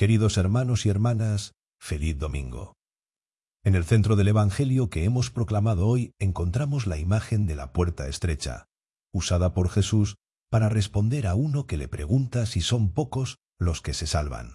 Queridos hermanos y hermanas, feliz domingo. En el centro del Evangelio que hemos proclamado hoy encontramos la imagen de la puerta estrecha, usada por Jesús para responder a uno que le pregunta si son pocos los que se salvan.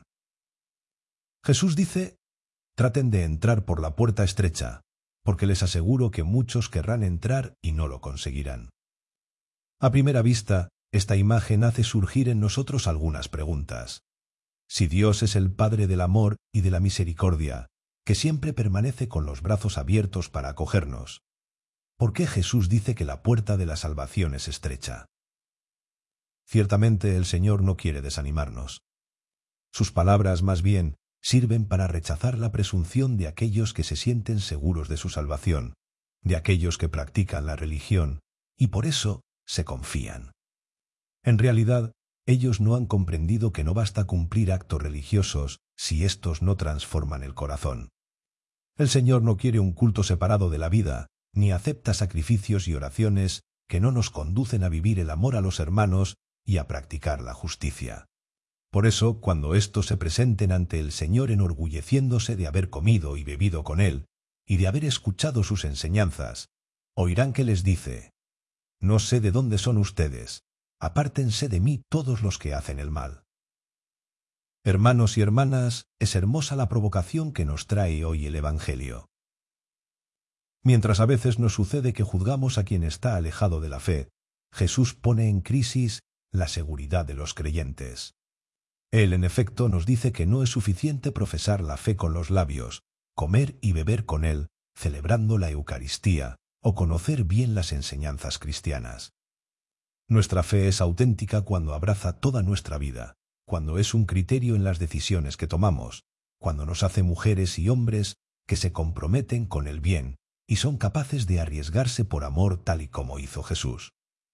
Jesús dice: traten de entrar por la puerta estrecha, porque les aseguro que muchos querrán entrar y no lo conseguirán. A primera vista, esta imagen hace surgir en nosotros algunas preguntas. Si Dios es el Padre del amor y de la misericordia, que siempre permanece con los brazos abiertos para acogernos, ¿por qué Jesús dice que la puerta de la salvación es estrecha? Ciertamente el Señor no quiere desanimarnos. Sus palabras, más bien, sirven para rechazar la presunción de aquellos que se sienten seguros de su salvación, de aquellos que practican la religión, y por eso se confían. En realidad, ellos no han comprendido que no basta cumplir actos religiosos si éstos no transforman el corazón. El Señor no quiere un culto separado de la vida, ni acepta sacrificios y oraciones que no nos conducen a vivir el amor a los hermanos y a practicar la justicia. Por eso, cuando éstos se presenten ante el Señor enorgulleciéndose de haber comido y bebido con Él, y de haber escuchado sus enseñanzas, oirán que les dice: «No sé de dónde son ustedes, apártense de mí todos los que hacen el mal». Hermanos y hermanas, es hermosa la provocación que nos trae hoy el Evangelio. Mientras a veces nos sucede que juzgamos a quien está alejado de la fe, Jesús pone en crisis la seguridad de los creyentes. Él, en efecto, nos dice que no es suficiente profesar la fe con los labios, comer y beber con Él, celebrando la Eucaristía, o conocer bien las enseñanzas cristianas. Nuestra fe es auténtica cuando abraza toda nuestra vida, cuando es un criterio en las decisiones que tomamos, cuando nos hace mujeres y hombres que se comprometen con el bien y son capaces de arriesgarse por amor tal y como hizo Jesús.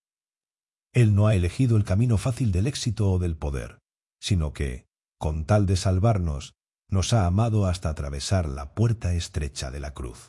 Él no ha elegido el camino fácil del éxito o del poder, sino que, con tal de salvarnos, nos ha amado hasta atravesar la puerta estrecha de la cruz.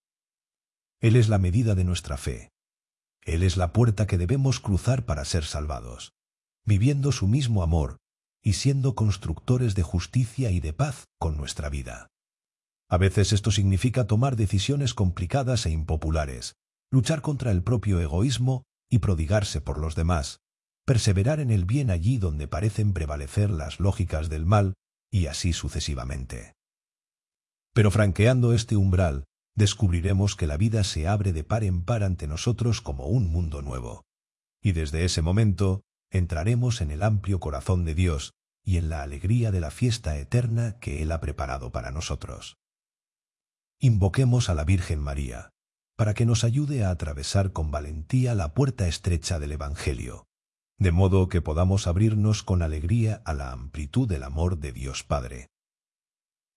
Él es la medida de nuestra fe. Él es la puerta que debemos cruzar para ser salvados, viviendo su mismo amor y siendo constructores de justicia y de paz con nuestra vida. A veces esto significa tomar decisiones complicadas e impopulares, luchar contra el propio egoísmo y prodigarse por los demás, perseverar en el bien allí donde parecen prevalecer las lógicas del mal, y así sucesivamente. Pero franqueando este umbral, descubriremos que la vida se abre de par en par ante nosotros como un mundo nuevo. Y desde ese momento entraremos en el amplio corazón de Dios y en la alegría de la fiesta eterna que Él ha preparado para nosotros. Invoquemos a la Virgen María, para que nos ayude a atravesar con valentía la puerta estrecha del Evangelio, de modo que podamos abrirnos con alegría a la amplitud del amor de Dios Padre.